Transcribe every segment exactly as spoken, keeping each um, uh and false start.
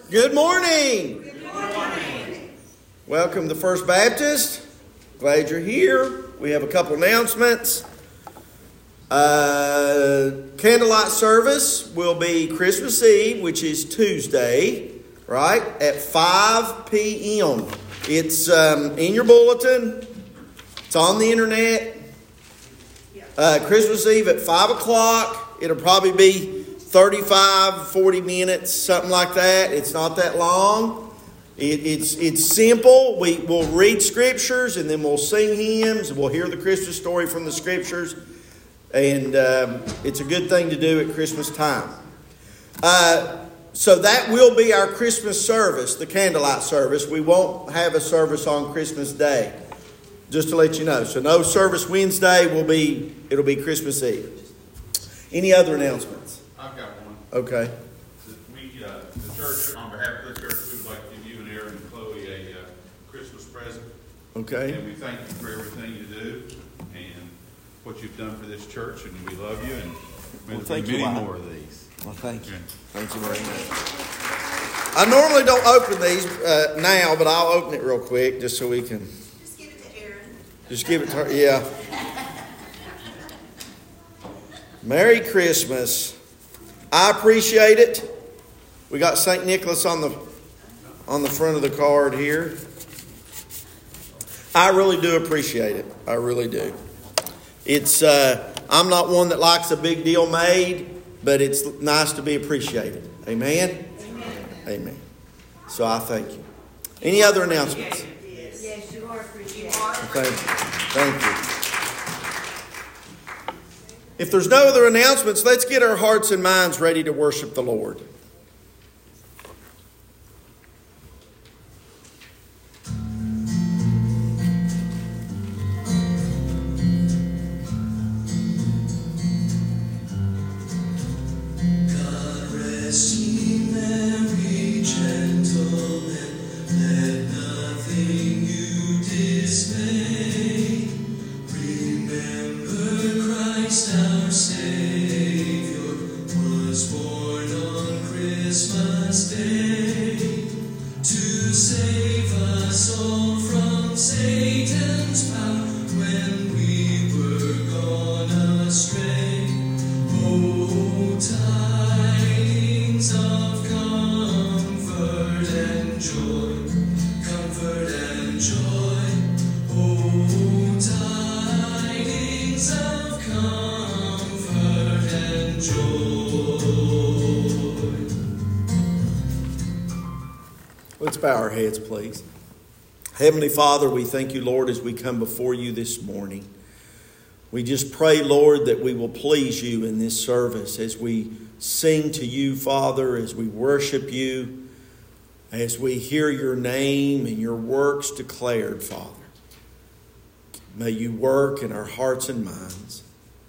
Good morning. Good morning. Welcome to First Baptist. Glad you're here. We have a couple announcements. Uh, candlelight service will be Christmas Eve, which is Tuesday, right, at five p.m. It's um, in your bulletin. It's on the internet. Uh, Christmas Eve at five o'clock. It'll probably be thirty-five, forty minutes, something like that. It's not that long. It, it's it's simple. We, we'll read scriptures and then we'll sing hymns. We'll hear the Christmas story from the scriptures. And um, it's a good thing to do at Christmas time. Uh, so that will be our Christmas service, the candlelight service. We won't have a service on Christmas Day, just to let you know. So no service Wednesday. Will be it'll be Christmas Eve. Any other announcements? I've got one. Okay. We, uh, the church, on behalf of the church, we would like to give you and Aaron and Chloe a uh, Christmas present. Okay. And we thank you for everything you do and what you've done for this church, and we love you, and Well, we'll thank do you, many Wyatt. more of these. Well, thank you. Yeah. Thank you very much. I normally don't open these uh, now, but I'll open it real quick just so we can. Just give it to Aaron. Just give it to her. Yeah. Merry Christmas. I appreciate it. We got Saint Nicholas on the on the front of the card here. I really do appreciate it. I really do. It's uh, I'm not one that likes a big deal made, but it's nice to be appreciated. Amen? Amen. Amen. So I thank you. Any other announcements? Yes, yes you are appreciated. Thank you. Thank you. If there's no other announcements, let's get our hearts and minds ready to worship the Lord. God rest ye merry gentlemen, let nothing you dismay. Remember Christ our Savior was born on Christmas Day to save us all from Satan's power when we were gone astray. Oh, tidings of comfort and joy, comfort and joy. Oh, tidings of comfort and joy. Let's bow our heads, please. Heavenly Father, we thank you, Lord, as we come before you this morning. We just pray, Lord, that we will please you in this service as we sing to you, Father, as we worship you, as we hear your name and your works declared, Father. May you work in our hearts and minds.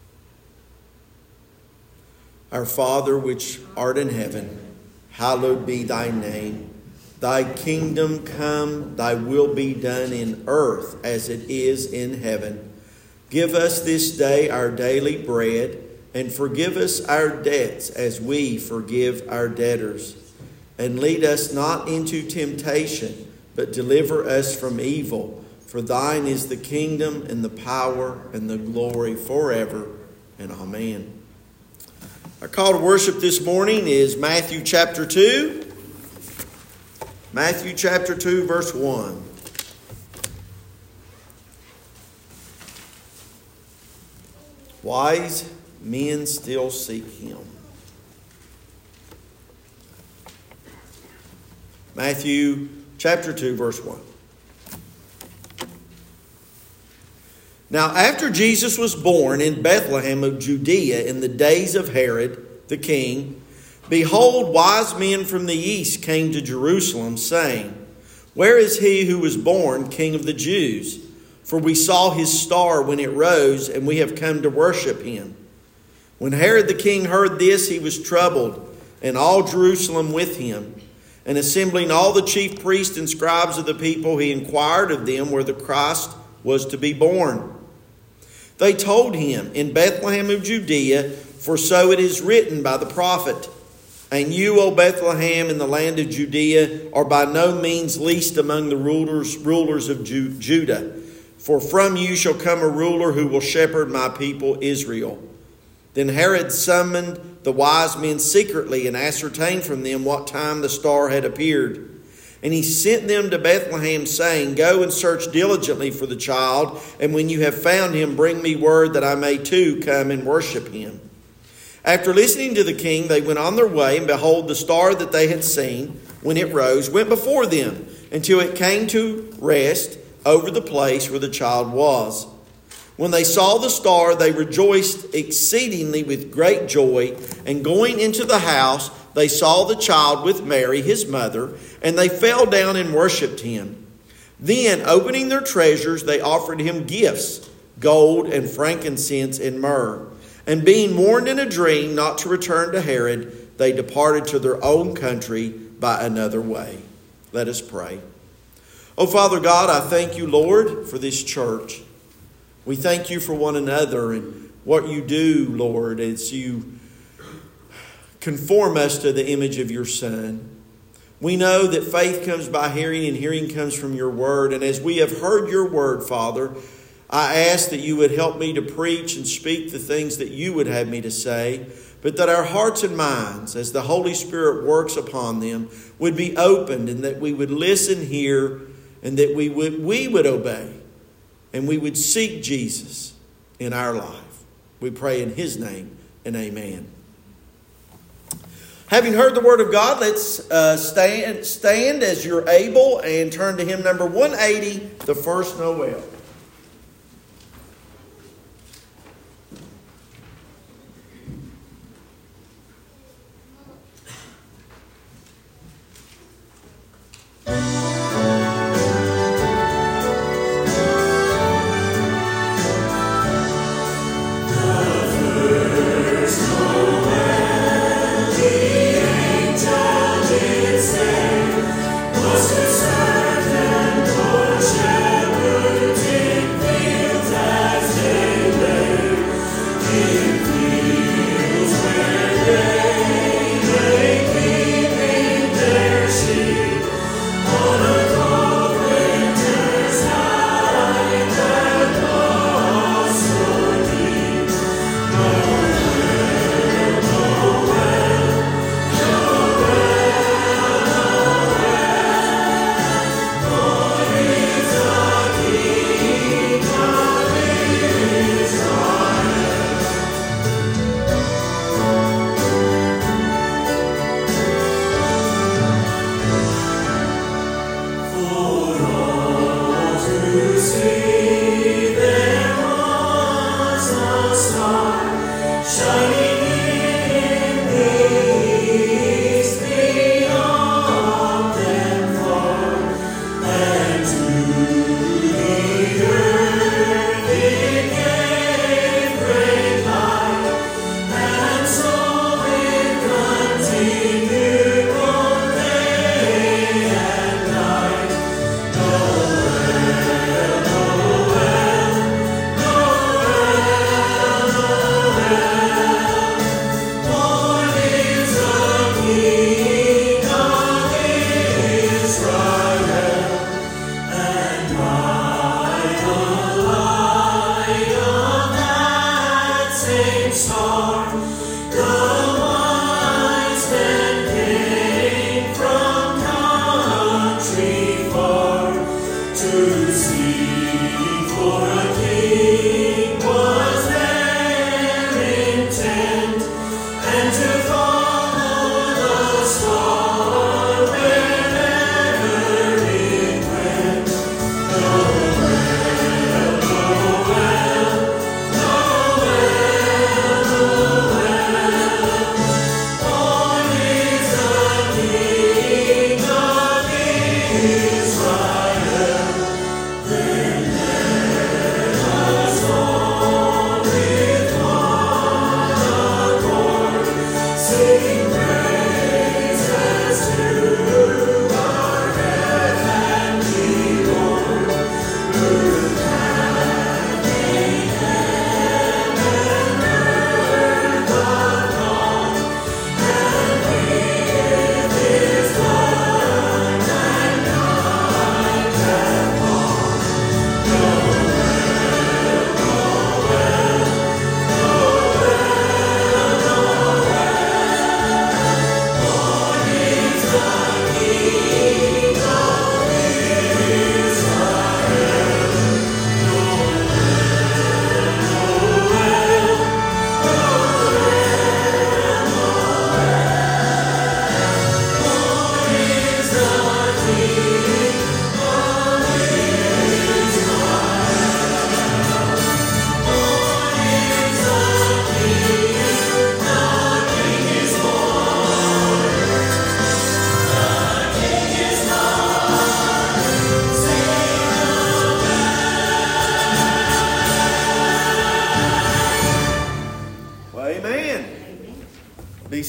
Our Father, which art in heaven, hallowed be thy name. Thy kingdom come, thy will be done in earth as it is in heaven. Give us this day our daily bread, and forgive us our debts as we forgive our debtors. And lead us not into temptation, but deliver us from evil. For thine is the kingdom and the power and the glory forever. And amen. Our call to worship this morning is Matthew chapter two. Matthew chapter two, verse one. Wise men still seek him. Matthew chapter two, verse one. Now, after Jesus was born in Bethlehem of Judea in the days of Herod the king, behold, wise men from the east came to Jerusalem, saying, Where is he who was born King of the Jews? For we saw his star when it rose, and we have come to worship him. When Herod the king heard this, he was troubled, and all Jerusalem with him. And assembling all the chief priests and scribes of the people, he inquired of them where the Christ was to be born. They told him, In Bethlehem of Judea, for so it is written by the prophet, And you, O Bethlehem, in the land of Judea, are by no means least among the rulers, rulers of Ju- Judah. For from you shall come a ruler who will shepherd my people Israel. Then Herod summoned the wise men secretly and ascertained from them what time the star had appeared. And he sent them to Bethlehem, saying, Go and search diligently for the child, and when you have found him, bring me word that I may too come and worship him. After listening to the king, they went on their way, and behold, the star that they had seen, when it rose, went before them, until it came to rest over the place where the child was. When they saw the star, they rejoiced exceedingly with great joy, and going into the house, they saw the child with Mary, his mother, and they fell down and worshipped him. Then, opening their treasures, they offered him gifts, gold and frankincense and myrrh. And being warned in a dream not to return to Herod, they departed to their own country by another way. Let us pray. Oh, Father God, I thank you, Lord, for this church. We thank you for one another and what you do, Lord, as you conform us to the image of your Son. We know that faith comes by hearing and hearing comes from your word. And as we have heard your word, Father, I ask that you would help me to preach and speak the things that you would have me to say, but that our hearts and minds, as the Holy Spirit works upon them, would be opened, and that we would listen here, and that we would, we would obey, and we would seek Jesus in our life. We pray in his name, and amen. Having heard the word of God, let's uh, stand, stand as you're able and turn to hymn number one eighty, The First Noel. Was to serve and for shepherd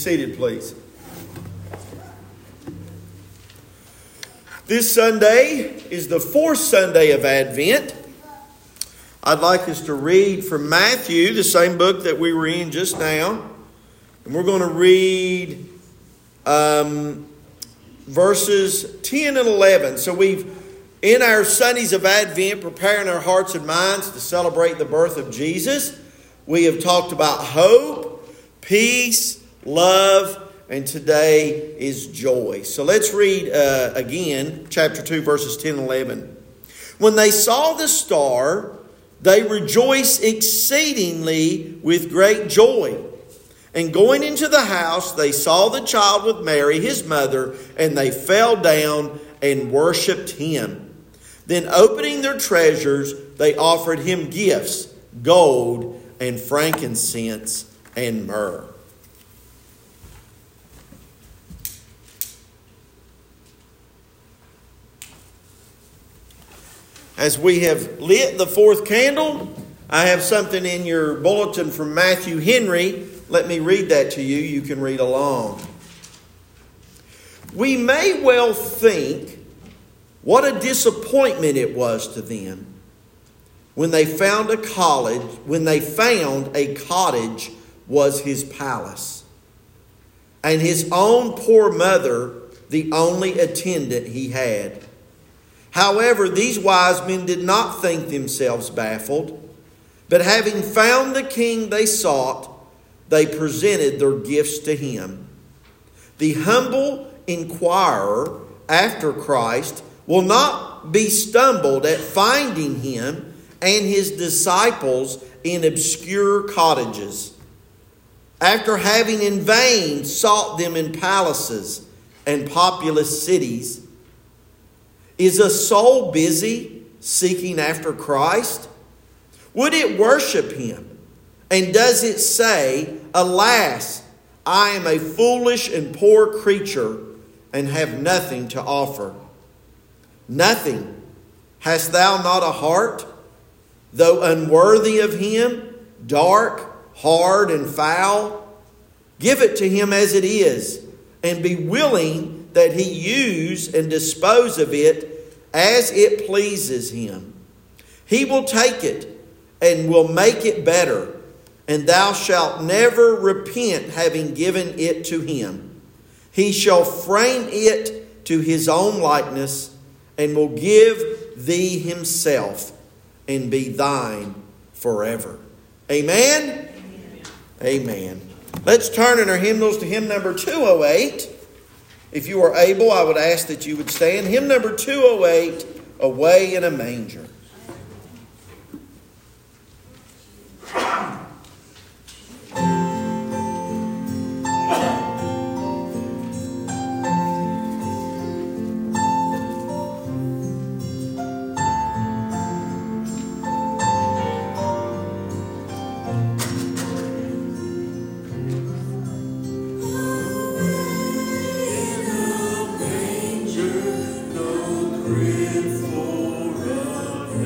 seated, please. This Sunday is the fourth Sunday of Advent. I'd like us to read from Matthew, the same book that we were in just now. And we're going to read um, verses ten and eleven. So we've, in our Sundays of Advent, preparing our hearts and minds to celebrate the birth of Jesus, we have talked about hope, peace, love, and today is joy. So let's read uh, again, chapter two, verses ten and eleven. When they saw the star, they rejoiced exceedingly with great joy. And going into the house, they saw the child with Mary, his mother, and they fell down and worshipped him. Then opening their treasures, they offered him gifts, gold and frankincense and myrrh. As we have lit the fourth candle, I have something in your bulletin from Matthew Henry. Let me read that to you. You can read along. We may well think what a disappointment it was to them when they found a college, when they found a cottage was his palace, and his own poor mother the only attendant he had. However, these wise men did not think themselves baffled, but having found the king they sought, they presented their gifts to him. The humble inquirer after Christ will not be stumbled at finding him and his disciples in obscure cottages, after having in vain sought them in palaces and populous cities. Is a soul busy seeking after Christ? Would it worship him? And does it say, alas, I am a foolish and poor creature and have nothing to offer? Nothing. Hast thou not a heart, though unworthy of him, dark, hard, and foul? Give it to him as it is, and be willing that he use and dispose of it as it pleases him. He will take it and will make it better, and thou shalt never repent having given it to him. He shall frame it to his own likeness, and will give thee himself, and be thine forever. Amen? Amen. Amen. Let's turn in our hymnals to hymn number two oh eight. If you are able, I would ask that you would stand. Hymn number two oh eight, Away in a Manger. For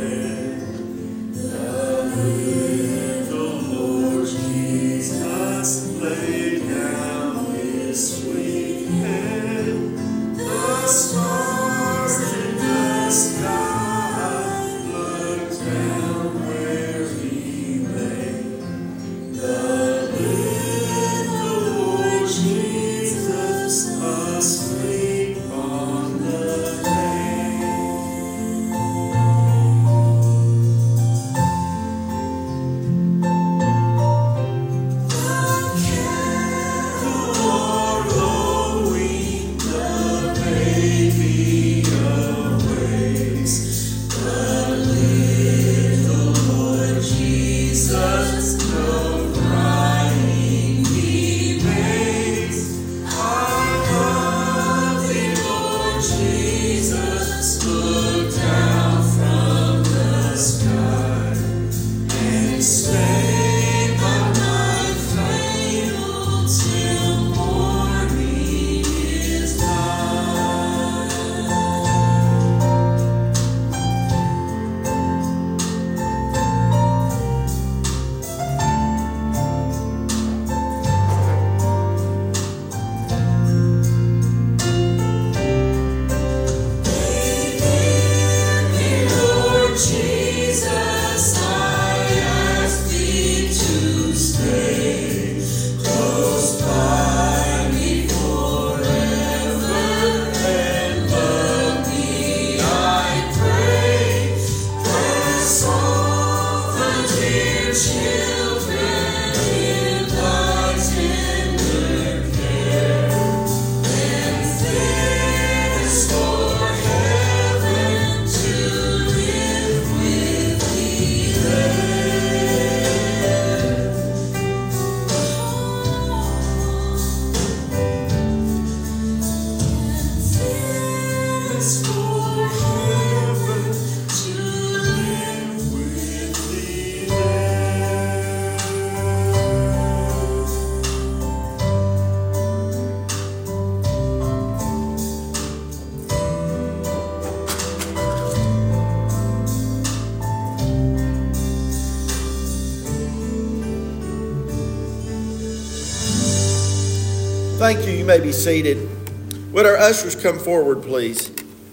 Thank you. You may be seated. Would our ushers come forward, please?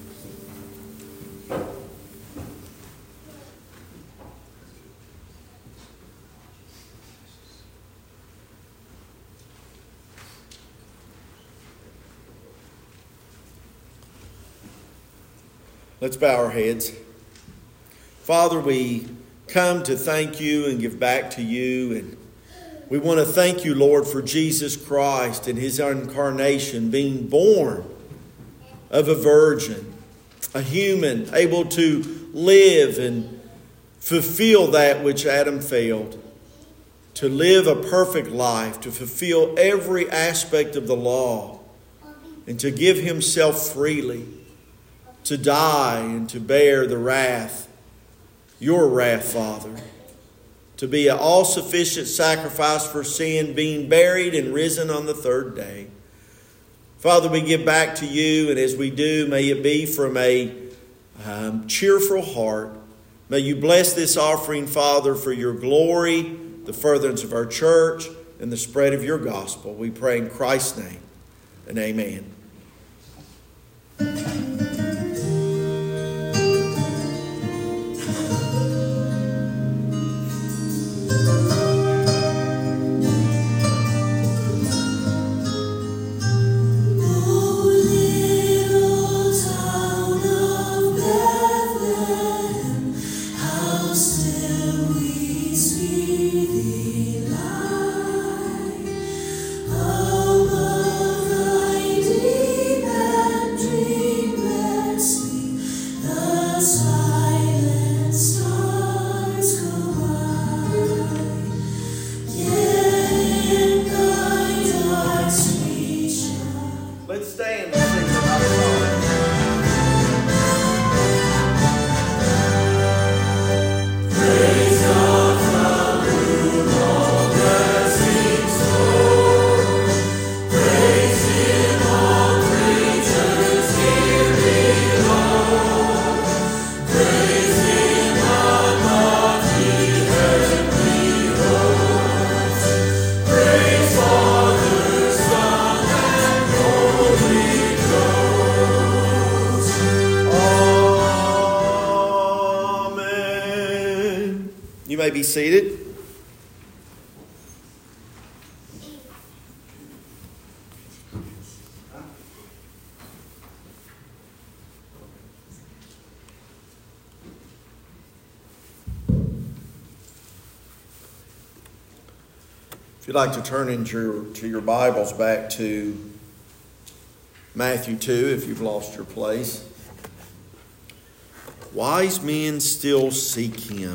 Let's bow our heads. Father, we come to thank you and give back to you. And we want to thank you, Lord, for Jesus Christ and his incarnation, being born of a virgin, a human, able to live and fulfill that which Adam failed, to live a perfect life, to fulfill every aspect of the law, and to give himself freely, to die and to bear the wrath, your wrath, Father, to be an all-sufficient sacrifice for sin, being buried and risen on the third day. Father, we give back to you, and as we do, may it be from a um, cheerful heart. May you bless this offering, Father, for your glory, the furtherance of our church, and the spread of your gospel. We pray in Christ's name, and amen. Be seated. If you'd like to turn into your, to your Bibles back to Matthew two, if you've lost your place. Wise men still seek him.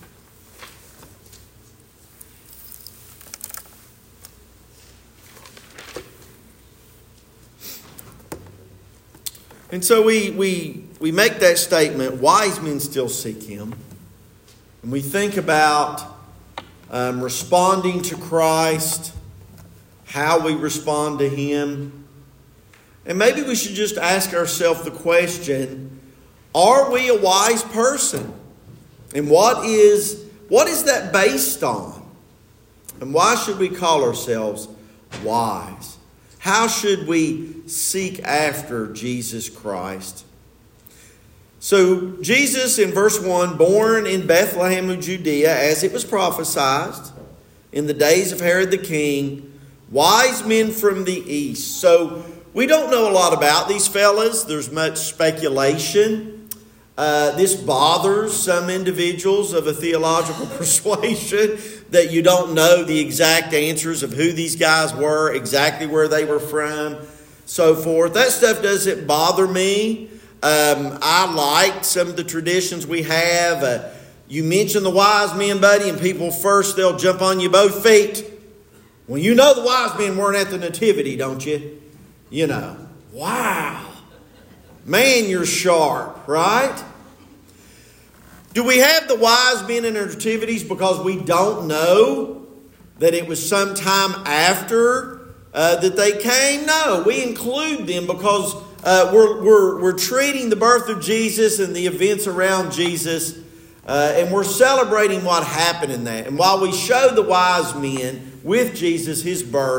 And so we, we, we make that statement, wise men still seek him. And we think about um, responding to Christ, how we respond to him. And maybe we should just ask ourselves the question, are we a wise person? And what is, what is that based on? And why should we call ourselves wise? How should we seek after Jesus Christ? So Jesus in verse one, born in Bethlehem of Judea, as it was prophesied in the days of Herod the king, wise men from the east. So we don't know a lot about these fellas. There's much speculation. Uh, this bothers some individuals of a theological persuasion that you don't know the exact answers of who these guys were, exactly where they were from, so forth. That stuff doesn't bother me. Um, I like some of the traditions we have. Uh, you mention the wise men, buddy, and people first, they'll jump on you both feet. Well, you know the wise men weren't at the nativity, don't you? You know. Wow. Man, you're sharp, right? Do we have the wise men in our nativities because we don't know that it was sometime after uh, that they came? No, we include them because uh, we're, we're, we're treating the birth of Jesus and the events around Jesus, uh, and we're celebrating what happened in that. And while we show the wise men with Jesus, his birth,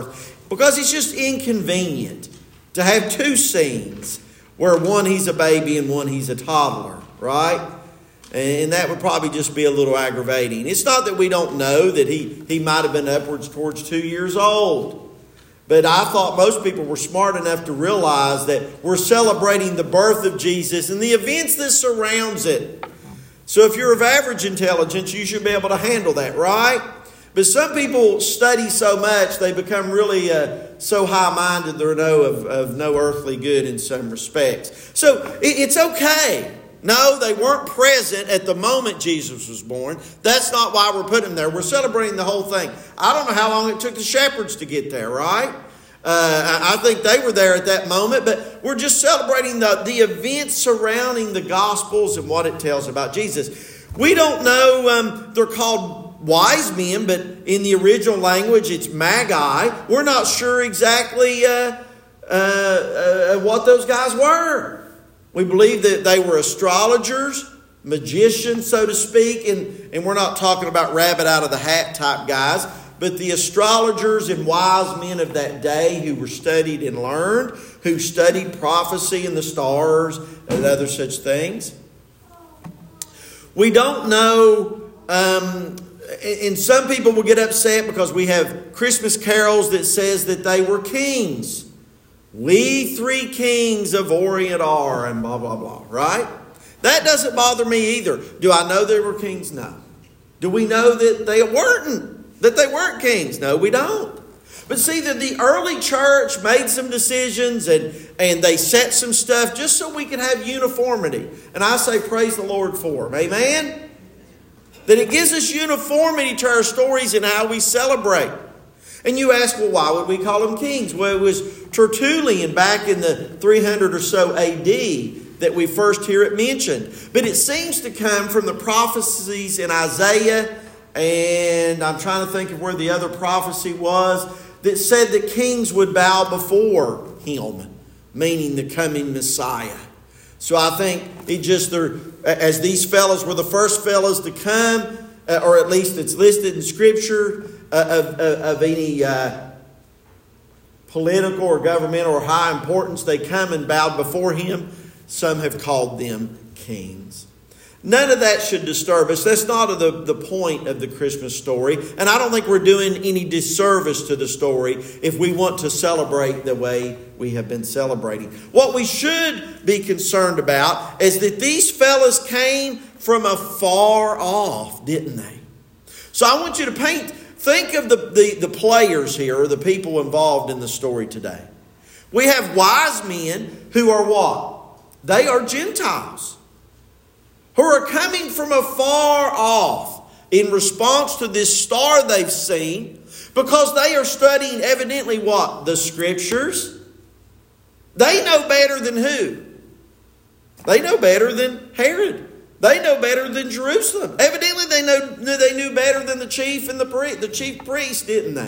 Because it's just inconvenient to have two scenes where one he's a baby and one he's a toddler, right? And that would probably just be a little aggravating. It's not that we don't know that he, he might have been upwards towards two years old. But I thought most people were smart enough to realize that we're celebrating the birth of Jesus and the events that surrounds it. So if you're of average intelligence, you should be able to handle that, right? But some people study so much, they become really uh, so high-minded they're no, of, of no earthly good in some respects. So it, it's okay. No, they weren't present at the moment Jesus was born. That's not why we're putting them there. We're celebrating the whole thing. I don't know how long it took the shepherds to get there, right? Uh, I think they were there at that moment, but we're just celebrating the, the events surrounding the Gospels and what it tells about Jesus. We don't know, um, they're called wise men, but in the original language it's magi. We're not sure exactly uh, uh, uh, what those guys were. We believe that they were astrologers, magicians, so to speak, and, and we're not talking about rabbit out of the hat type guys, but the astrologers and wise men of that day who were studied and learned, who studied prophecy and the stars and other such things. We don't know, um, and some people will get upset because we have Christmas carols that says that they were kings. We three kings of Orient are, and blah, blah, blah, right? That doesn't bother me either. Do I know they were kings? No. Do we know that they weren't, that they weren't kings? No, we don't. But see, that the early church made some decisions and, and they set some stuff just so we can have uniformity. And I say praise the Lord for them. Amen? That it gives us uniformity to our stories and how we celebrate. And you ask, well, why would we call them kings? Well, it was Tertullian back in the three hundred or so A D that we first hear it mentioned. But it seems to come from the prophecies in Isaiah, and I'm trying to think of where the other prophecy was, that said that kings would bow before him, meaning the coming Messiah. So I think it just, as these fellows were the first fellows to come, or at least it's listed in Scripture, Of, of, of any uh, political or governmental or high importance, they come and bowed before him. Some have called them kings. None of that should disturb us. That's not the, the point of the Christmas story. And I don't think we're doing any disservice to the story if we want to celebrate the way we have been celebrating. What we should be concerned about is that these fellas came from afar off, didn't they? So I want you to paint... Think of the, the, the players here, or the people involved in the story today. We have wise men who are what? They are Gentiles. Who are coming from afar off in response to this star they've seen. Because they are studying evidently what? The Scriptures. They know better than who? They know better than Herod. They know better than Jerusalem. Evidently, they know they knew better than the chief and the priest, the chief priest, didn't they?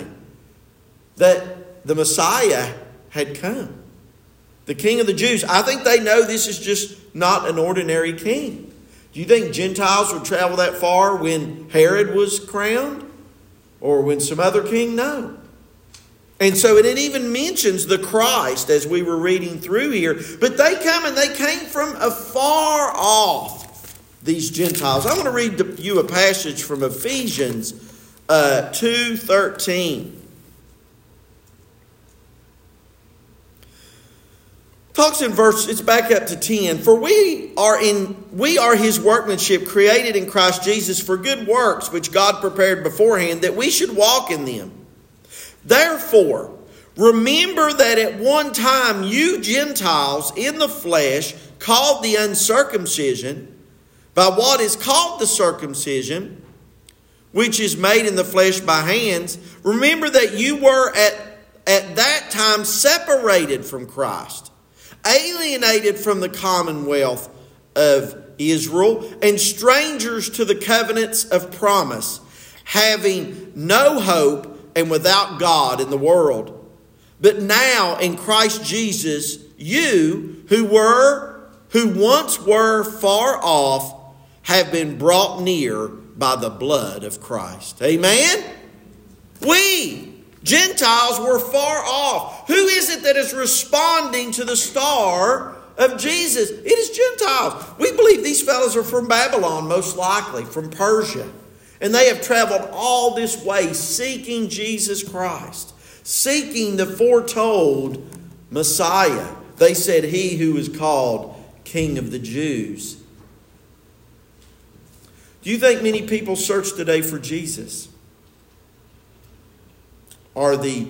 That the Messiah had come, the King of the Jews. I think they know this is just not an ordinary king. Do you think Gentiles would travel that far when Herod was crowned, or when some other king? No. And so it even mentions the Christ as we were reading through here. But they come and they came from afar off. These Gentiles. I want to read to you a passage from Ephesians uh, two thirteen. Talks in verse, it's back up to ten. For we are in we are his workmanship, created in Christ Jesus for good works, which God prepared beforehand that we should walk in them. Therefore, remember that at one time you Gentiles in the flesh, called the uncircumcision by what is called the circumcision, which is made in the flesh by hands, remember that you were at, at that time separated from Christ, alienated from the commonwealth of Israel, and strangers to the covenants of promise, having no hope and without God in the world. But now in Christ Jesus, you who were, who once were far off, have been brought near by the blood of Christ. Amen? We, Gentiles were far off. Who is it that is responding to the star of Jesus? It is Gentiles. We believe these fellows are from Babylon, most likely, from Persia. And they have traveled all this way seeking Jesus Christ, seeking the foretold Messiah. They said, he who is called King of the Jews. Do you think many people search today for Jesus? Are the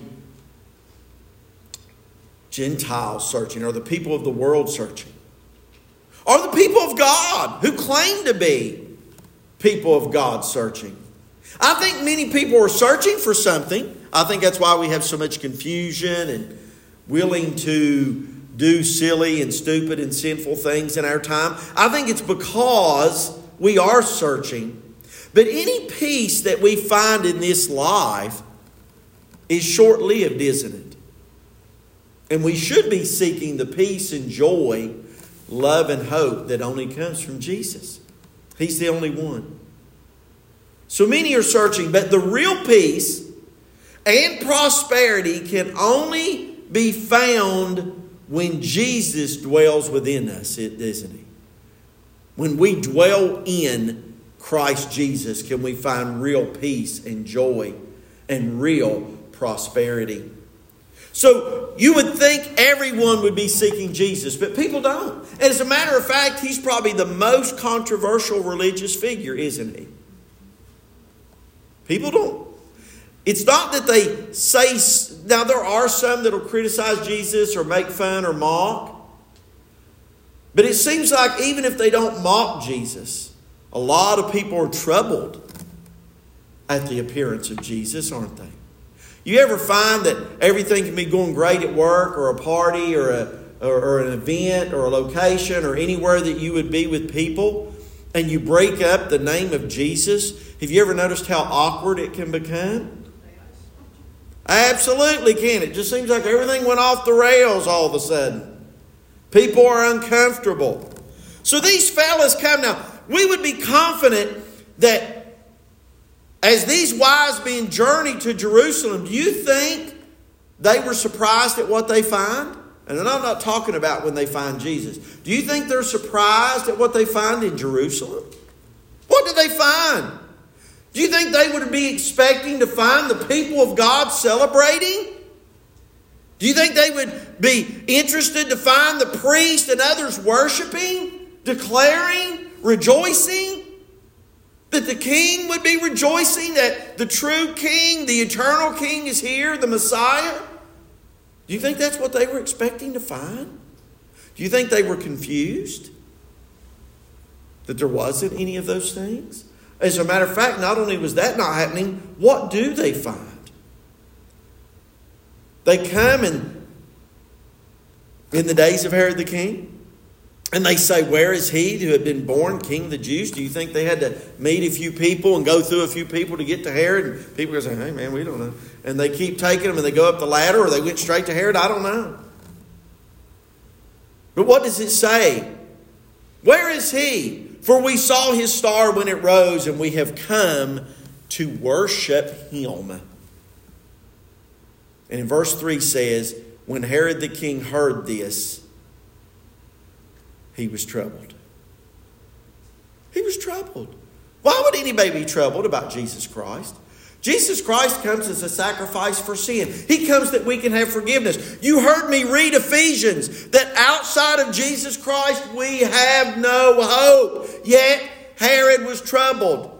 Gentiles searching? Are the people of the world searching? Are the people of God who claim to be people of God searching? I think many people are searching for something. I think that's why we have so much confusion and willing to do silly and stupid and sinful things in our time. I think it's because we are searching. But any peace that we find in this life is short-lived, isn't it? And we should be seeking the peace and joy, love and hope that only comes from Jesus. He's the only one. So many are searching, but the real peace and prosperity can only be found when Jesus dwells within us, isn't he? When we dwell in Christ Jesus, can we find real peace and joy and real prosperity. So you would think everyone would be seeking Jesus, but people don't. And as a matter of fact, he's probably the most controversial religious figure, isn't he? People don't. It's not that they say, now there are some that will criticize Jesus or make fun or mock. But it seems like even if they don't mock Jesus, a lot of people are troubled at the appearance of Jesus, aren't they? You ever find that everything can be going great at work or a party or a or, or an event or a location or anywhere that you would be with people, and you break up the name of Jesus? Have you ever noticed how awkward it can become? Absolutely can. It just seems like everything went off the rails all of a sudden. People are uncomfortable. So these fellas come now. We would be confident that as these wise men journeyed to Jerusalem, do you think they were surprised at what they find? And I'm not talking about when they find Jesus. Do you think they're surprised at what they find in Jerusalem? What did they find? Do you think they would be expecting to find the people of God celebrating? Do you think they would be interested to find the priest and others worshiping, declaring, rejoicing? That the king would be rejoicing that the true king, the eternal king is here, the Messiah? Do you think that's what they were expecting to find? Do you think they were confused that there wasn't any of those things? As a matter of fact, not only was that not happening, what do they find? They come and in the days of Herod the king, and they say, where is he who had been born king of the Jews? Do you think they had to meet a few people and go through a few people to get to Herod? And people are saying, hey man, we don't know. And they keep taking them and they go up the ladder, or they went straight to Herod. I don't know. But what does it say? Where is he? For we saw his star when it rose, and we have come to worship him. And in verse three says, when Herod the king heard this, he was troubled. He was troubled. Why would anybody be troubled about Jesus Christ? Jesus Christ comes as a sacrifice for sin. He comes that we can have forgiveness. You heard me read Ephesians, that outside of Jesus Christ we have no hope. Yet Herod was troubled.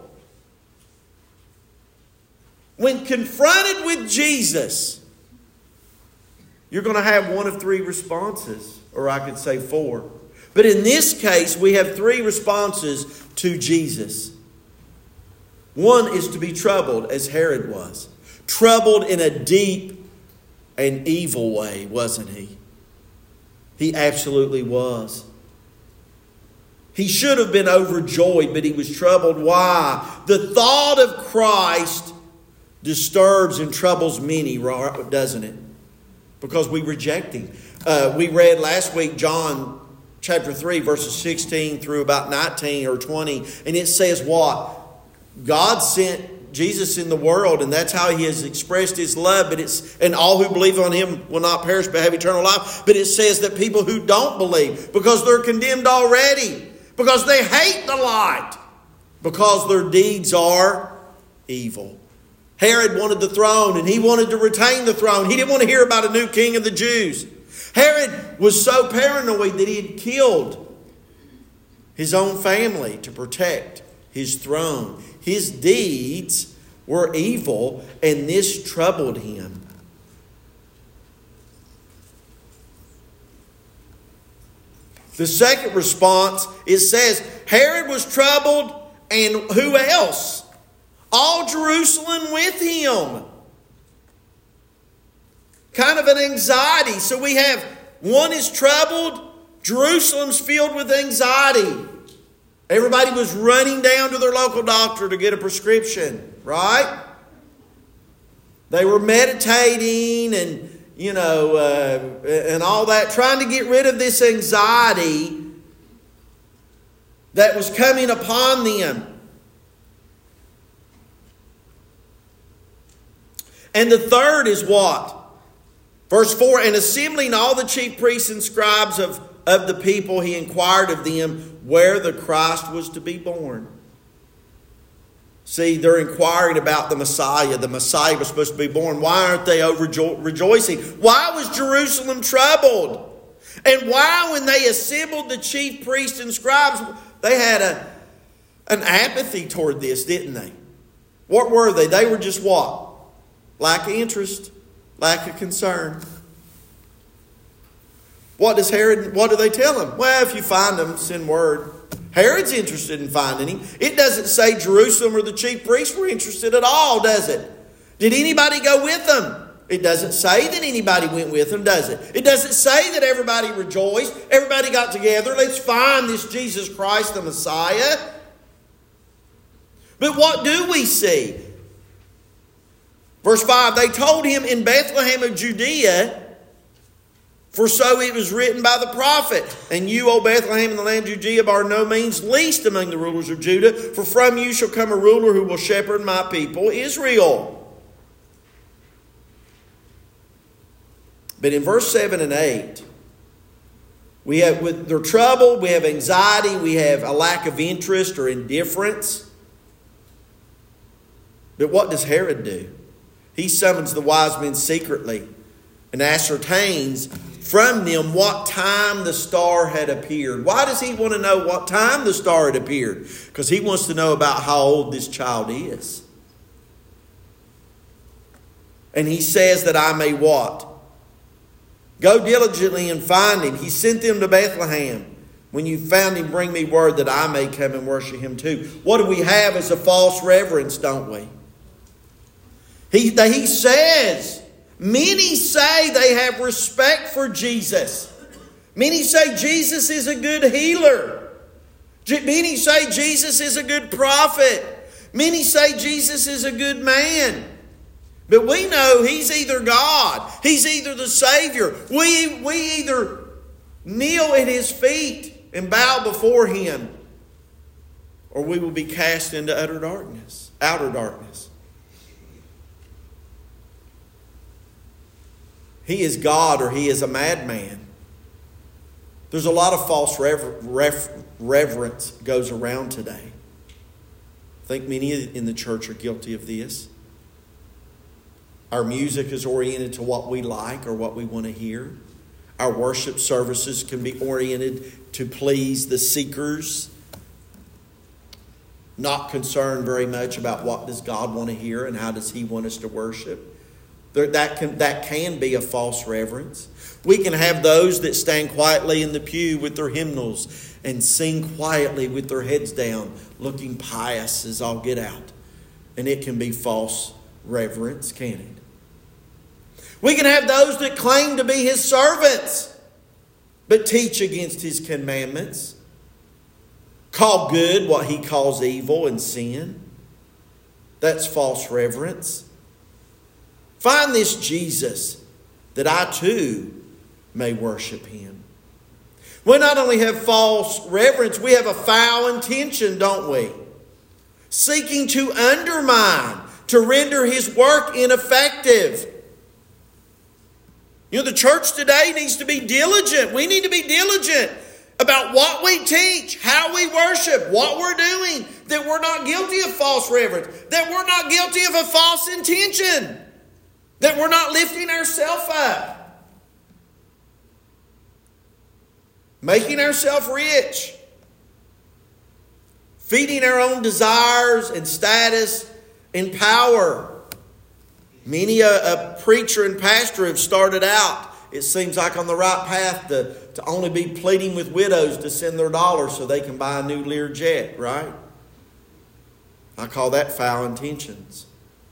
When confronted with Jesus, you're going to have one of three responses, or I could say four. But in this case, we have three responses to Jesus. One is to be troubled, as Herod was. Troubled in a deep and evil way, wasn't he? He absolutely was. He should have been overjoyed, but he was troubled. Why? The thought of Christ disturbs and troubles many, doesn't it? Because we reject him. Uh, we read last week, John chapter three, verses sixteen through about nineteen or twenty. And it says what? God sent Jesus in the world, and that's how he has expressed his love. But it's and all who believe on him will not perish but have eternal life. But it says that people who don't believe, because they're condemned already, because they hate the light, because their deeds are evil. Herod wanted the throne, and he wanted to retain the throne. He didn't want to hear about a new king of the Jews. Herod was so paranoid that he had killed his own family to protect his throne. His deeds were evil, and this troubled him. The second response, it says, Herod was troubled, and who else? All Jerusalem with him. Kind of an anxiety. So we have one is troubled, Jerusalem's filled with anxiety. Everybody was running down to their local doctor to get a prescription, right? They were meditating and, you know, uh, and all that, trying to get rid of this anxiety that was coming upon them. And the third is what? Verse four, and assembling all the chief priests and scribes of, of the people, he inquired of them where the Christ was to be born. See, they're inquiring about the Messiah. The Messiah was supposed to be born. Why aren't they overjo- rejoicing? Why was Jerusalem troubled? And why, when they assembled the chief priests and scribes, they had a, an apathy toward this, didn't they? What were they? They were just what? Lack of interest. Lack of concern. What does Herod, what do they tell him? Well, if you find him, send word. Herod's interested in finding him. It doesn't say Jerusalem or the chief priests were interested at all, does it? Did anybody go with them? It doesn't say that anybody went with them, does it? It doesn't say that everybody rejoiced. Everybody got together. Let's find this Jesus Christ, the Messiah. But what do we see? Verse five, they told him in Bethlehem of Judea, for so it was written by the prophet, and you, O Bethlehem, in the land of Judea, are no means least among the rulers of Judah, for from you shall come a ruler who will shepherd my people Israel. But in verse seven and eight, we have, with they're troubled, we have anxiety, we have a lack of interest or indifference. But what does Herod do? He summons the wise men secretly and ascertains from them what time the star had appeared. Why does he want to know what time the star had appeared? Because he wants to know about how old this child is. And he says that I may what? Go diligently and find him. He sent them to Bethlehem. When you found him, bring me word that I may come and worship him too. What do we have as a false reverence, don't we? He, he says, many say they have respect for Jesus. Many say Jesus is a good healer. Many say Jesus is a good prophet. Many say Jesus is a good man. But we know he's either God, he's either the Savior. We, we either kneel at his feet and bow before him, or we will be cast into utter darkness, outer darkness. He is God or he is a madman. There's a lot of false rever- ref- reverence goes around today. I think many in the church are guilty of this. Our music is oriented to what we like or what we want to hear. Our worship services can be oriented to please the seekers, not concerned very much about what does God want to hear and how does he want us to worship. That can, that can be a false reverence. We can have those that stand quietly in the pew with their hymnals and sing quietly with their heads down, looking pious as all get out. And it can be false reverence, can it? We can have those that claim to be his servants, but teach against his commandments. Call good what he calls evil and sin. That's false reverence. Find this Jesus that I too may worship him. We not only have false reverence, we have a foul intention, don't we? seeking to undermine, to render his work ineffective. You know, the church today needs to be diligent. We need to be diligent about what we teach, how we worship, what we're doing, that we're not guilty of false reverence, that we're not guilty of a false intention, that we're not lifting ourselves up, making ourselves rich, feeding our own desires and status and power. Many a, a preacher and pastor have started out, it seems like, on the right path to, to only be pleading with widows to send their dollars so they can buy a new Learjet, right? I call that foul intentions.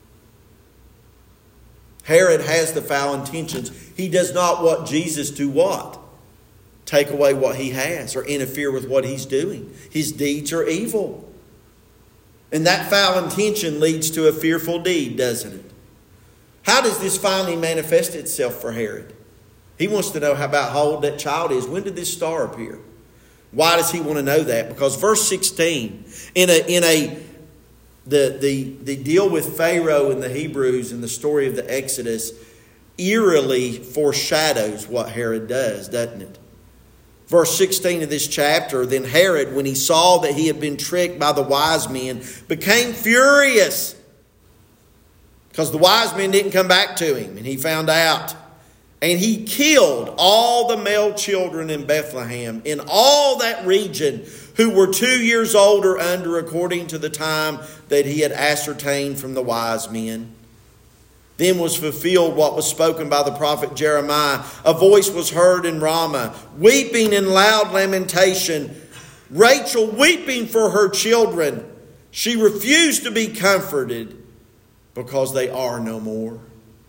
Herod has the foul intentions. He does not want Jesus to what? Take away what he has or interfere with what he's doing. His deeds are evil. And that foul intention leads to a fearful deed, doesn't it? How does this finally manifest itself for Herod? He wants to know how about how old that child is. When did this star appear? Why does he want to know that? Because verse sixteen, in a in a the the the deal with Pharaoh and the Hebrews and the story of the Exodus eerily foreshadows what Herod does, doesn't it? Verse sixteen of this chapter, then Herod, when he saw that he had been tricked by the wise men, became furious. Because the wise men didn't come back to him, and he found out. And he killed all the male children in Bethlehem, in all that region, who were two years old or under, according to the time that he had ascertained from the wise men. Then was fulfilled what was spoken by the prophet Jeremiah. A voice was heard in Ramah, weeping in loud lamentation, Rachel weeping for her children. She refused to be comforted because they are no more.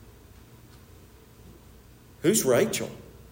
Who's Rachel?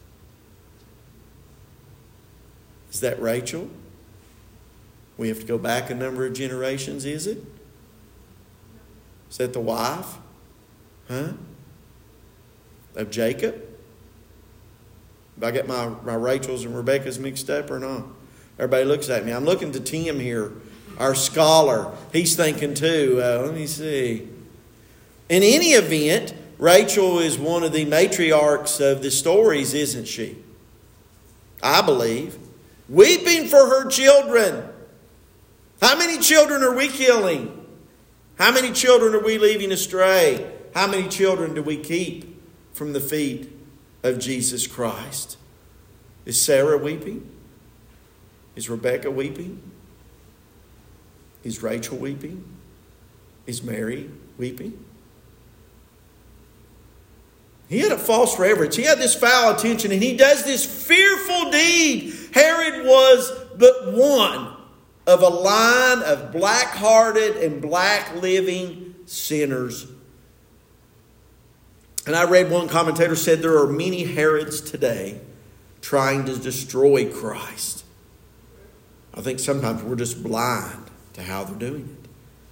Is that Rachel? We have to go back a number of generations, is it? Is that the wife? Huh? Of Jacob? Have I got my, my Rachels and Rebecca's mixed up or not? Everybody looks at me. I'm looking to Tim here, our scholar. He's thinking too. Uh, let me see. In any event, Rachel is one of the matriarchs of the stories, isn't she? I believe. Weeping for her children. How many children are we killing? How many children are we leaving astray? How many children do we keep from the feet of Jesus Christ? Is Sarah weeping? Is Rebecca weeping? Is Rachel weeping? Is Mary weeping? He had a false reverence. He had this foul intention, and he does this fearful deed. Herod was but one of a line of black-hearted and black-living sinners. And I read one commentator said there are many Herods today trying to destroy Christ. I think sometimes we're just blind to how they're doing it.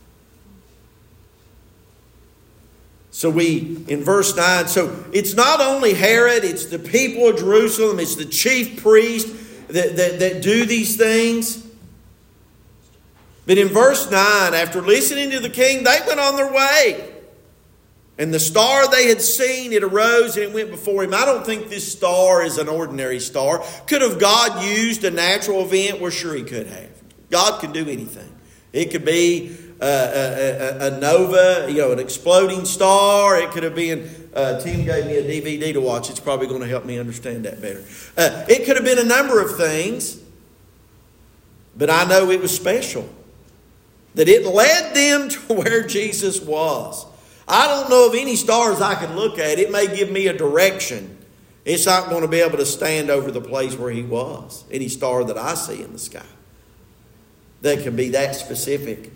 So we, in verse nine, so it's not only Herod, it's the people of Jerusalem, it's the chief priest that, that, that do these things. But in verse nine, after listening to the king, they went on their way. And the star they had seen, it arose and it went before him. I don't think this star is an ordinary star. Could have God used a natural event? Well, sure he could have. God can do anything. It could be uh, a, a, a nova, you know, an exploding star. It could have been, uh, Tim gave me a D V D to watch. It's probably going to help me understand that better. Uh, it could have been a number of things. But I know it was special. That it led them to where Jesus was. I don't know of any stars I can look at. It may give me a direction. It's not going to be able to stand over the place where he was. Any star that I see in the sky that can be that specific.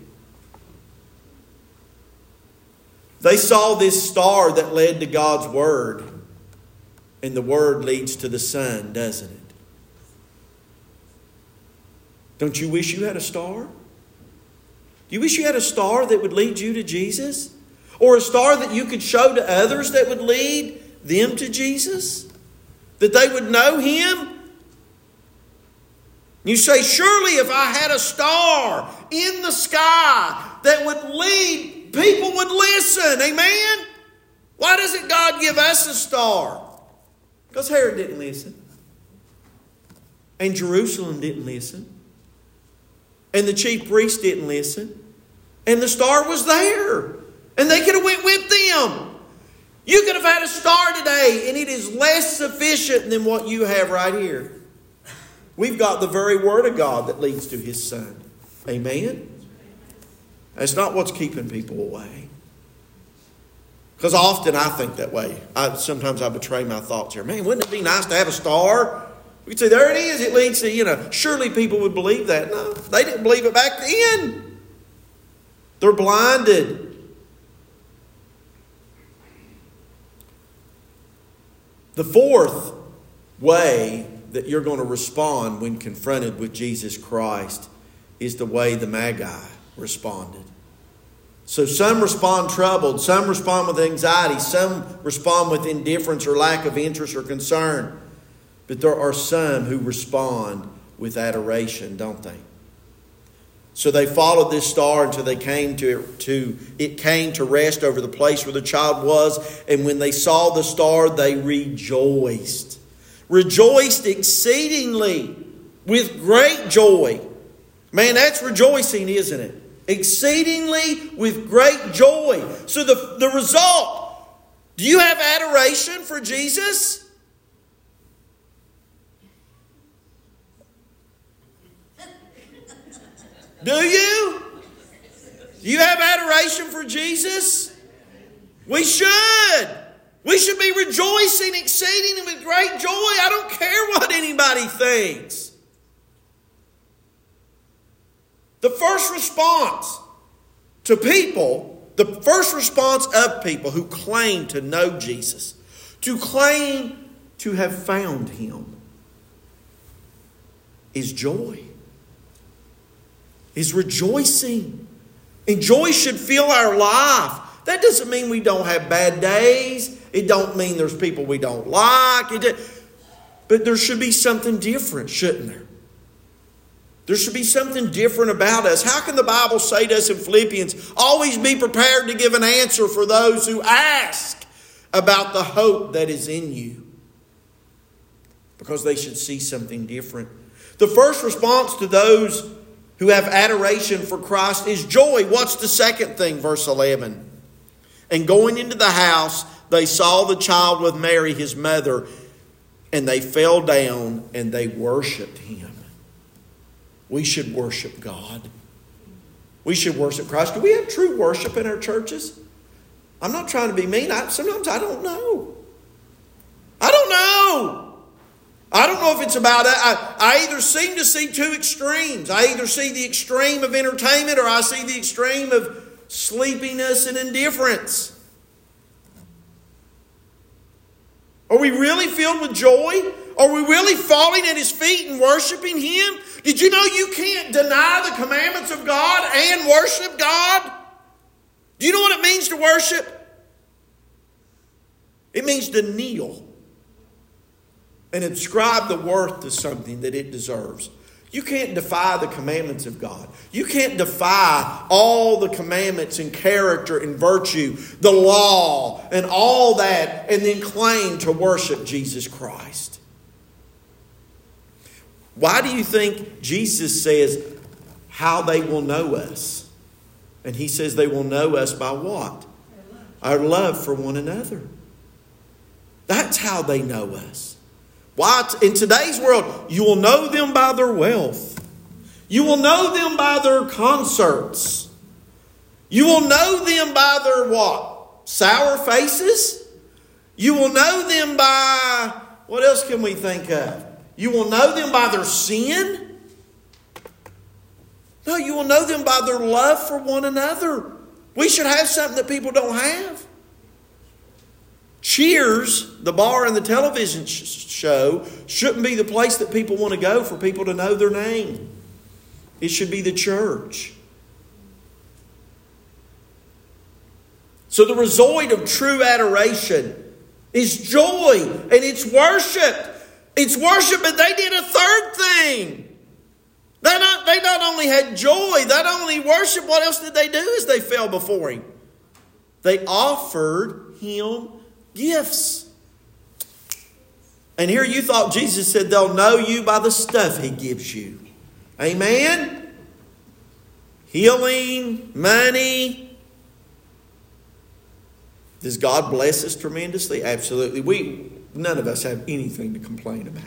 They saw this star that led to God's Word. And the Word leads to the Son, doesn't it? Don't you wish you had a star? Do you wish you had a star that would lead you to Jesus? Or a star that you could show to others that would lead them to Jesus? That they would know Him? You say, surely if I had a star in the sky that would lead, people would listen. Amen? Why doesn't God give us a star? Because Herod didn't listen. And Jerusalem didn't listen. And the chief priest didn't listen. And the star was there. And they could have went with them. You could have had a star today, and it is less sufficient than what you have right here. We've got the very Word of God that leads to His Son. Amen? That's not what's keeping people away. Because often I think that way. I, sometimes I betray my thoughts here. Man, wouldn't it be nice to have a star? We could say, there it is. It leads to, you know, surely people would believe that. No, they didn't believe it back then. They're blinded. The fourth way that you're going to respond when confronted with Jesus Christ is the way the Magi responded. So some respond troubled, some respond with anxiety, some respond with indifference or lack of interest or concern. But there are some who respond with adoration, don't they? So they followed this star until they came to, to it came to rest over the place where the child was. And when they saw the star, they rejoiced. Rejoiced exceedingly with great joy. Man, that's rejoicing, isn't it? Exceedingly with great joy. So the, the result, do you have adoration for Jesus? Do you? Do you have adoration for Jesus? We should. We should be rejoicing, exceeding with great joy. I don't care what anybody thinks. The first response to people, the first response of people who claim to know Jesus, to claim to have found Him, is joy. Is rejoicing. And joy should fill our life. That doesn't mean we don't have bad days. It don't mean there's people we don't like. It, but there should be something different, shouldn't there? There should be something different about us. How can the Bible say to us in Philippians, always be prepared to give an answer for those who ask about the hope that is in you? Because they should see something different. The first response to those who have adoration for Christ is joy. What's the second thing? Verse eleven. And going into the house, they saw the child with Mary, his mother, and they fell down and they worshipped Him. We should worship God. We should worship Christ. Do we have true worship in our churches? I'm not trying to be mean. I, sometimes I don't know. I don't know. I don't know if it's about that. I, I either seem to see two extremes. I either see the extreme of entertainment or I see the extreme of sleepiness and indifference. Are we really filled with joy? Are we really falling at His feet and worshiping Him? Did you know you can't deny the commandments of God and worship God? Do you know what it means to worship? It means to kneel and ascribe the worth to something that it deserves. You can't defy the commandments of God. You can't defy all the commandments and character and virtue, the law and all that, and then claim to worship Jesus Christ. Why do you think Jesus says how they will know us? And He says they will know us by what? Our love for one another. That's how they know us. Why? In today's world, you will know them by their wealth. You will know them by their concerts. You will know them by their what? Sour faces? You will know them by, what else can we think of? You will know them by their sin? No, you will know them by their love for one another. We should have something that people don't have. Cheers, the bar and the television sh- show, shouldn't be the place that people want to go for people to know their name. It should be the church. So the result of true adoration is joy and it's worship. It's worship, but they did a third thing. only had joy, not only worship, what else did they do as they fell before him? They offered him gifts. And here you thought Jesus said they'll know you by the stuff he gives you. Amen? Healing, money. Does God bless us tremendously? Absolutely. We, none of us have anything to complain about.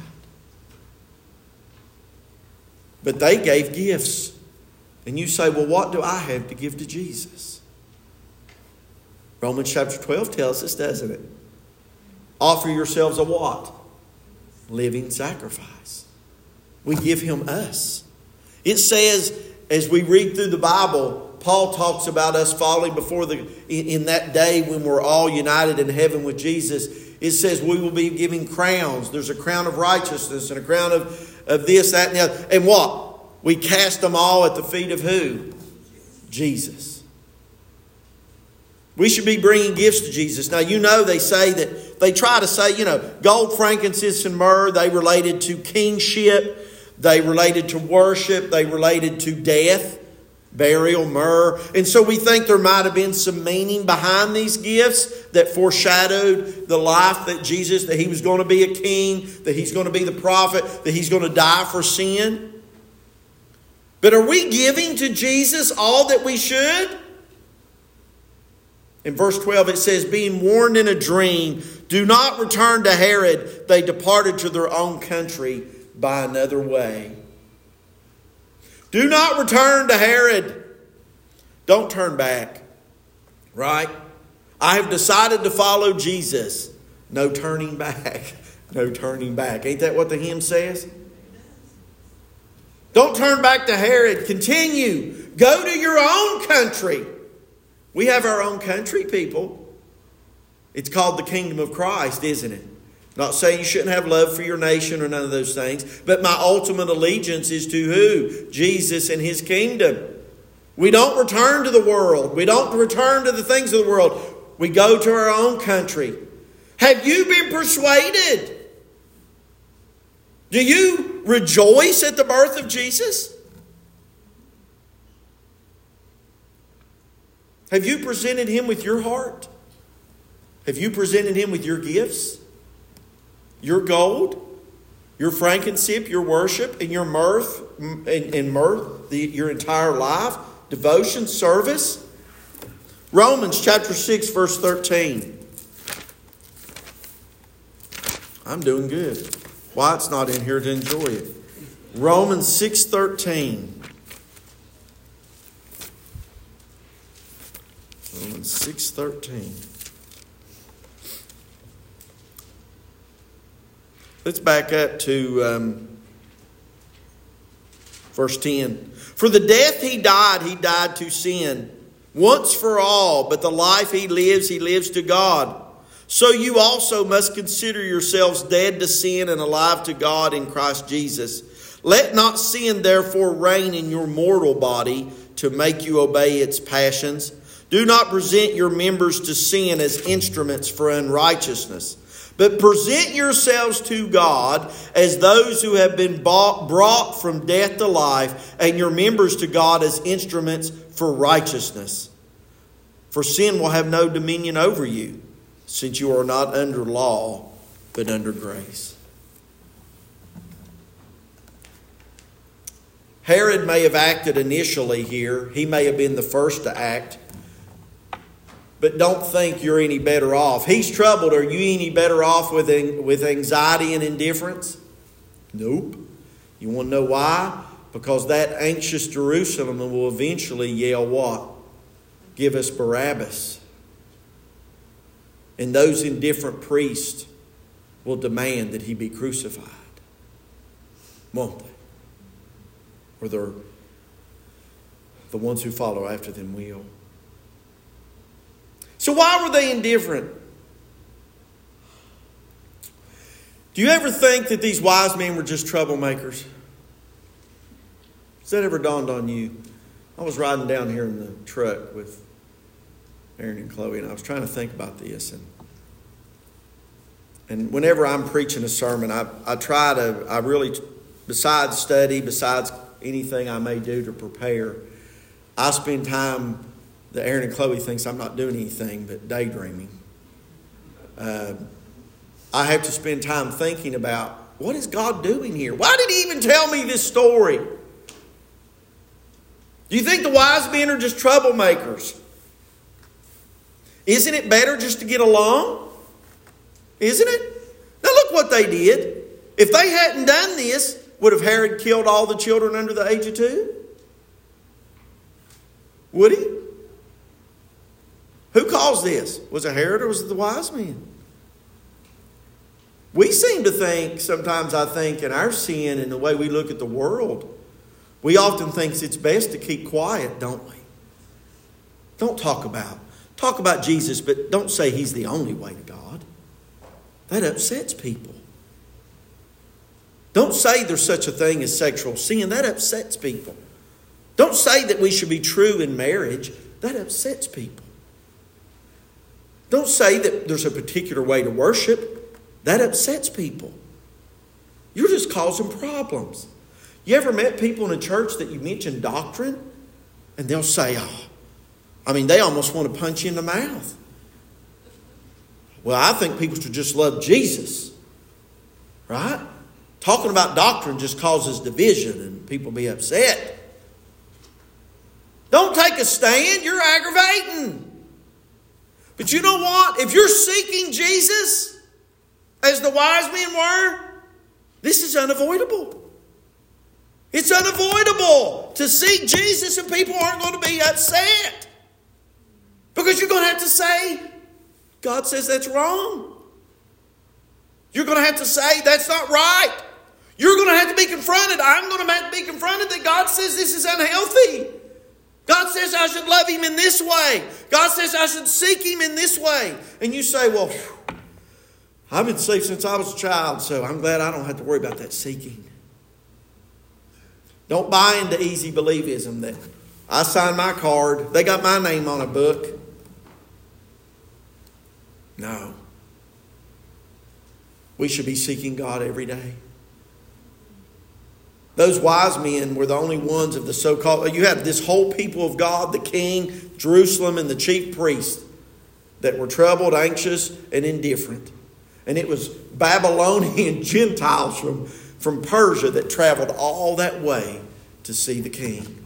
But they gave gifts. And you say, well, what do I have to give to Jesus? Romans chapter twelve tells us, doesn't it? Offer yourselves a what? Living sacrifice. We give him us. It says, as we read through the Bible, Paul talks about us falling before the, in that day when we're all united in heaven with Jesus. It says we will be giving crowns. There's a crown of righteousness and a crown of, of this, that, and the other. And what? We cast them all at the feet of who? Jesus. We should be bringing gifts to Jesus. Now, you know they say that, they try to say, you know, gold, frankincense, and myrrh, they related to kingship. They related to worship. They related to death, burial, myrrh. And so we think there might have been some meaning behind these gifts that foreshadowed the life that Jesus, that he was going to be a king, that he's going to be the prophet, that he's going to die for sin. But are we giving to Jesus all that we should? In verse twelve it says, being warned in a dream, do not return to Herod. They departed to their own country by another way. Do not return to Herod. Don't turn back. Right? I have decided to follow Jesus. No turning back. No turning back. Ain't that what the hymn says? Don't turn back to Herod. Continue. Go to your own country. We have our own country, people. It's called the kingdom of Christ, isn't it? Not saying you shouldn't have love for your nation or none of those things. But my ultimate allegiance is to who? Jesus and his kingdom. We don't return to the world. We don't return to the things of the world. We go to our own country. Have you been persuaded? Do you rejoice at the birth of Jesus? Have you presented him with your heart? Have you presented him with your gifts? Your gold? Your frankincense, your worship, and your mirth, and, and mirth, the, your entire life? Devotion, service? Romans chapter six, verse thirteen. I'm doing good. Wyatt's not in here to enjoy it. Romans six thirteen. Romans six thirteen. Let's back up to um, verse ten. For the death he died, he died to sin, once for all, but the life he lives, he lives to God. So you also must consider yourselves dead to sin and alive to God in Christ Jesus. Let not sin therefore reign in your mortal body to make you obey its passions. Do not present your members to sin as instruments for unrighteousness, but present yourselves to God as those who have been bought, brought from death to life, and your members to God as instruments for righteousness. For sin will have no dominion over you, since you are not under law, but under grace. Herod may have acted initially here. He may have been the first to act. But don't think you're any better off. He's troubled. Are you any better off with, with anxiety and indifference? Nope. You want to know why? Because that anxious Jerusalem will eventually yell what? Give us Barabbas. And those indifferent priests will demand that he be crucified. Won't they? Or they're, the ones who follow after them will. So why were they indifferent? Do you ever think that these wise men were just troublemakers? Has that ever dawned on you? I was riding down here in the truck with Aaron and Chloe, and I was trying to think about this. And, and whenever I'm preaching a sermon, I, I try to, I really, besides study, besides anything I may do to prepare. I spend time, the Aaron and Chloe thinks I'm not doing anything but daydreaming. Uh, I have to spend time thinking about, what is God doing here? Why did He even tell me this story? Do you think the wise men are just troublemakers? Isn't it better just to get along? Isn't it? Now look what they did. If they hadn't done this, would have Herod killed all the children under the age of two? Would he? Who caused this? Was it Herod or was it the wise men? We seem to think, sometimes I think, in our sin and the way we look at the world, we often think it's best to keep quiet, don't we? Don't talk about. Talk about Jesus, but don't say He's the only way to God. That upsets people. Don't say there's such a thing as sexual sin. That upsets people. Don't say that we should be true in marriage. That upsets people. Don't say that there's a particular way to worship. That upsets people. You're just causing problems. You ever met people in a church that you mention doctrine? And they'll say, oh, I mean, they almost want to punch you in the mouth. Well, I think people should just love Jesus. Right? Talking about doctrine just causes division and people be upset. Don't take a stand. You're aggravating. But you know what? If you're seeking Jesus, as the wise men were, this is unavoidable. It's unavoidable to seek Jesus and people aren't going to be upset. Because you're going to have to say, God says that's wrong. You're going to have to say that's not right. You're going to have to be confronted. I'm going to have to be confronted that God says this is unhealthy. God says I should love Him in this way. God says I should seek Him in this way. And you say, well, I've been saved since I was a child, so I'm glad I don't have to worry about that seeking. Don't buy into easy believism that I signed my card, they got my name on a book. No. We should be seeking God every day. Those wise men were the only ones of the so-called... You had this whole people of God, the king, Jerusalem, and the chief priest that were troubled, anxious, and indifferent. And it was Babylonian Gentiles from, from Persia that traveled all that way to see the king.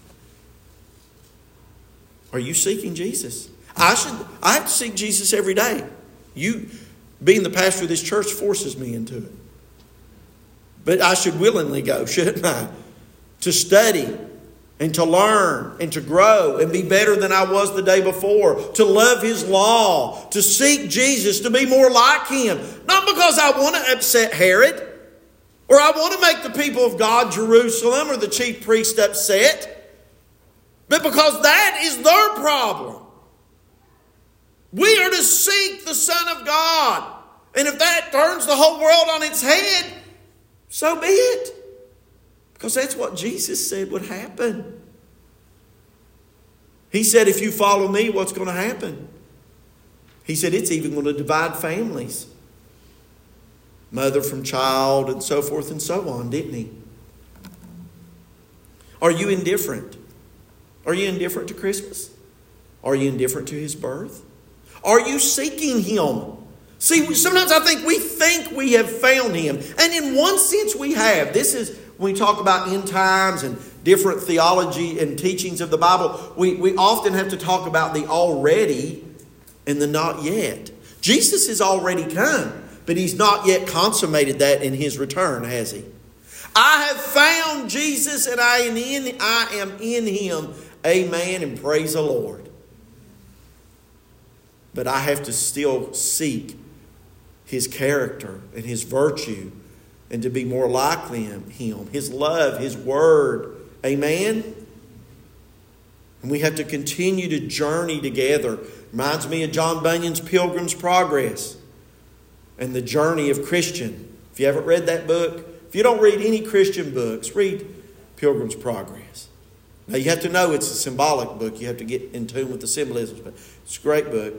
Are you seeking Jesus? I should. I have to seek Jesus every day. You, being the pastor of this church, forces me into it. But I should willingly go, shouldn't I? To study and to learn and to grow and be better than I was the day before. To love His law. To seek Jesus. To be more like Him. Not because I want to upset Herod. Or I want to make the people of God, Jerusalem, or the chief priest upset. But because that is their problem. We are to seek the Son of God. And if that turns the whole world on its head, so be it. Because that's what Jesus said would happen. He said, if you follow me, what's going to happen? He said, it's even going to divide families. Mother from child and so forth and so on, didn't He? Are you indifferent? Are you indifferent to Christmas? Are you indifferent to His birth? Are you seeking Him? See, sometimes I think we think we have found Him. And in one sense we have. This is when we talk about end times and different theology and teachings of the Bible. We, we often have to talk about the already and the not yet. Jesus has already come, but He's not yet consummated that in His return, has He? I have found Jesus and I am in, I am in Him. Amen and praise the Lord. But I have to still seek His character and His virtue and to be more like Him, His love, His word. Amen? And we have to continue to journey together. Reminds me of John Bunyan's Pilgrim's Progress and the journey of Christian. If you haven't read that book, if you don't read any Christian books, read Pilgrim's Progress. Now you have to know it's a symbolic book. You have to get in tune with the symbolisms, but it's a great book.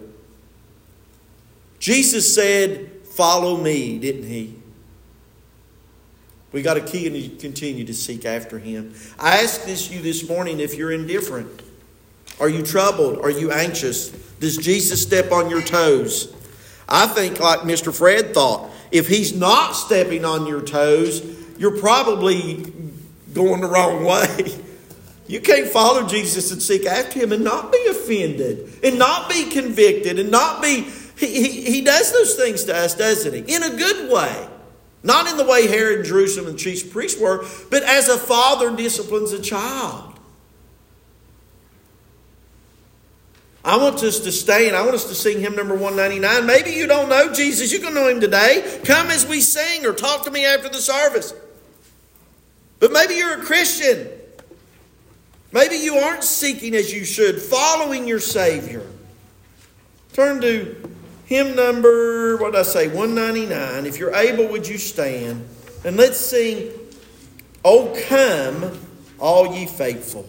Jesus said, follow me, didn't He? We got to continue to seek after Him. I ask this you this morning if you're indifferent. Are you troubled? Are you anxious? Does Jesus step on your toes? I think like Mister Fred thought, if He's not stepping on your toes, you're probably going the wrong way. You can't follow Jesus and seek after Him and not be offended and not be convicted and not be... He, he, he does those things to us, doesn't He? In a good way. Not in the way Herod and Jerusalem and the chief priests were, but as a father disciplines a child. I want us to stay and I want us to sing hymn number one ninety-nine. Maybe you don't know Jesus. You can know Him today. Come as we sing or talk to me after the service. But maybe you're a Christian. Maybe you aren't seeking as you should, following your Savior. Turn to hymn number, what did I say, one ninety-nine. If you're able, would you stand? And let's sing, "O come, all ye faithful."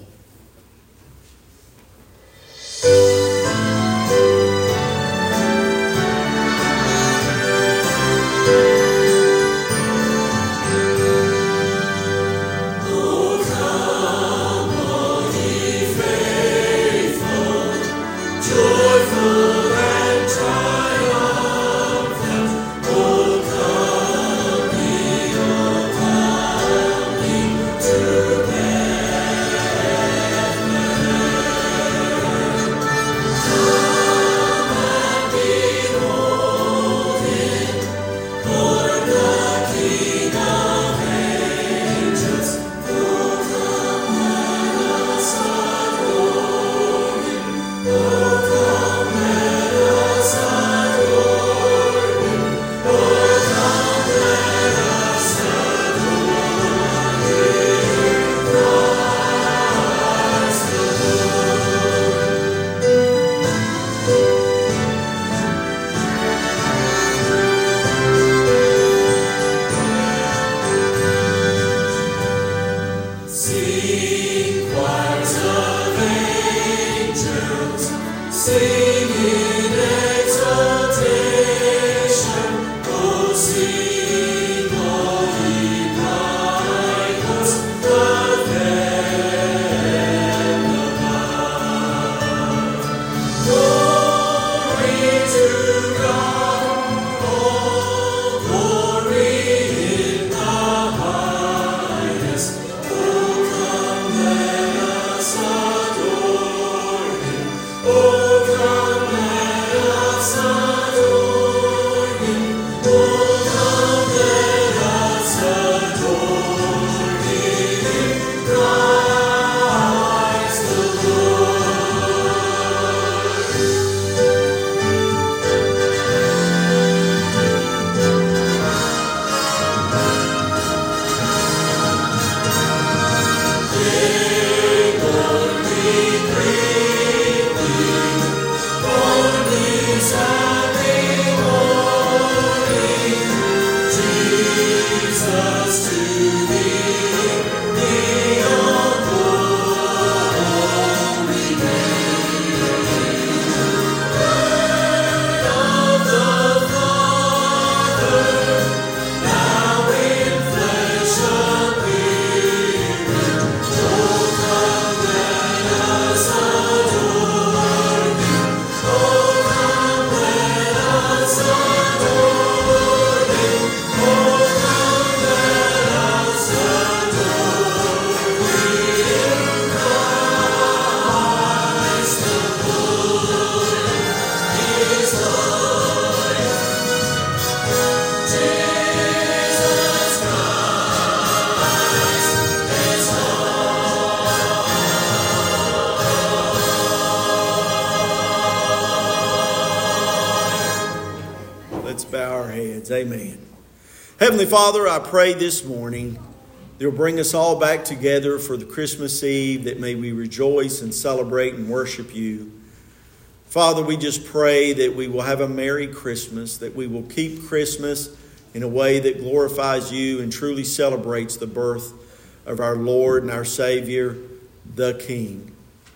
Amen. Heavenly Father, I pray this morning that you'll bring us all back together for the Christmas Eve, that may we rejoice and celebrate and worship you. Father, we just pray that we will have a Merry Christmas, that we will keep Christmas in a way that glorifies you and truly celebrates the birth of our Lord and our Savior, the King.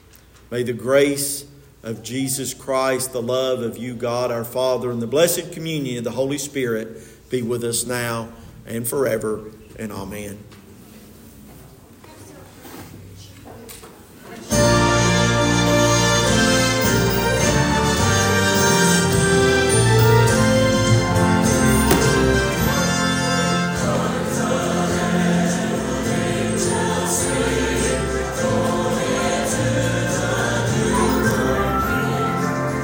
May the grace of Jesus Christ, the love of you, God, our Father, and the blessed communion of the Holy Spirit be with us now and forever. and amen.